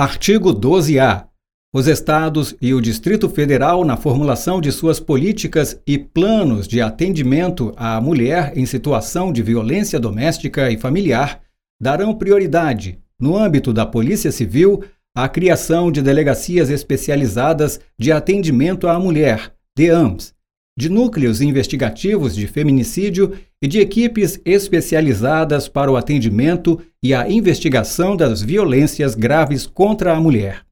Artigo 12-A. Os Estados e o Distrito Federal, na formulação de suas políticas e planos de atendimento à mulher em situação de violência doméstica e familiar, darão prioridade, no âmbito da Polícia Civil, à criação de delegacias especializadas de atendimento à mulher, DEAMs, de núcleos investigativos de feminicídio e de equipes especializadas para o atendimento e a investigação das violências graves contra a mulher.